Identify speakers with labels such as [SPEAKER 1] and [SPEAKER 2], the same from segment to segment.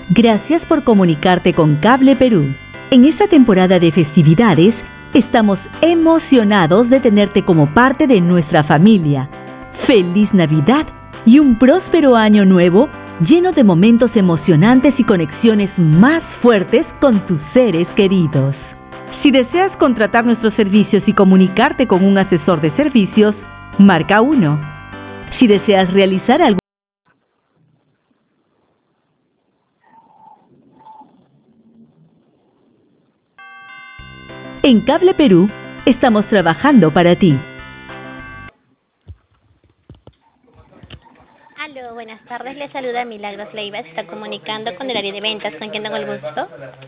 [SPEAKER 1] Gracias por comunicarte con Cable Perú. En esta temporada de festividades, estamos emocionados de tenerte como parte de nuestra familia. ¡Feliz Navidad y un próspero año nuevo lleno de momentos emocionantes y conexiones más fuertes con tus seres queridos! Si deseas contratar nuestros servicios y comunicarte con un asesor de servicios, marca 1. Si deseas realizar algo en Cable Perú, estamos trabajando para ti.
[SPEAKER 2] Aló, buenas tardes. Le saluda Milagros Leiva. Se está comunicando con el área de ventas. ¿Con quién tengo el gusto?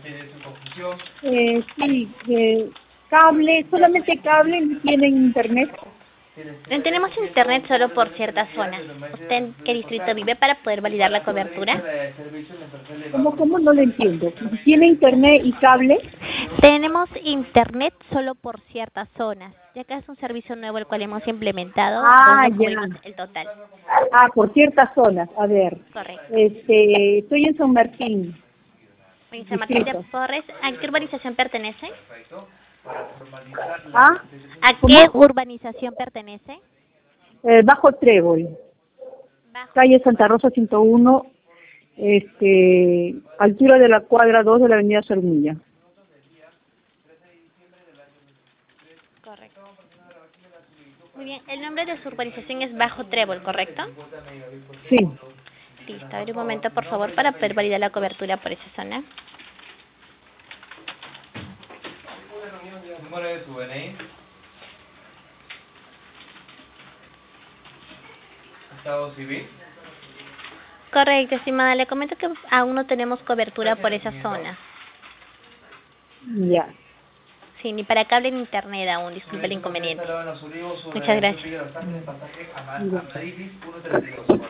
[SPEAKER 3] Sí, cable, solamente cable, no tienen internet.
[SPEAKER 2] Tenemos internet solo por ciertas zonas. ¿Usted en qué distrito vive para poder validar la cobertura?
[SPEAKER 3] ¿Cómo? No lo entiendo. ¿Tiene internet y cable?
[SPEAKER 2] Tenemos internet solo por ciertas zonas, ya que es un servicio nuevo el cual hemos implementado.
[SPEAKER 3] Ah,
[SPEAKER 2] Aún no
[SPEAKER 3] ya.
[SPEAKER 2] cubrimos el total.
[SPEAKER 3] Ah, por ciertas zonas. A ver,
[SPEAKER 2] Correcto.
[SPEAKER 3] estoy en San Martín,
[SPEAKER 2] En San Martín de
[SPEAKER 3] distrito.
[SPEAKER 2] Porres, ¿a qué urbanización pertenece?
[SPEAKER 3] Ah,
[SPEAKER 2] ¿A
[SPEAKER 3] ¿cómo?
[SPEAKER 2] qué urbanización pertenece?
[SPEAKER 3] Bajo Trébol,
[SPEAKER 2] Bajo.
[SPEAKER 3] calle Santa Rosa 101, altura de la cuadra 2 de la avenida Sarmiña.
[SPEAKER 2] Correcto. Muy bien, el nombre de su urbanización es Bajo Trébol, ¿correcto?
[SPEAKER 3] Sí.
[SPEAKER 2] Listo, a ver un momento por favor para poder validar la cobertura por esa zona.
[SPEAKER 4] Número de su DNI. Estado civil.
[SPEAKER 2] Correcto, estimada, le comento que aún no tenemos cobertura por esa zona.
[SPEAKER 3] Ya.
[SPEAKER 2] Sí, ni para cable ni internet aún, disculpe el inconveniente. Muchas gracias.
[SPEAKER 3] Ya.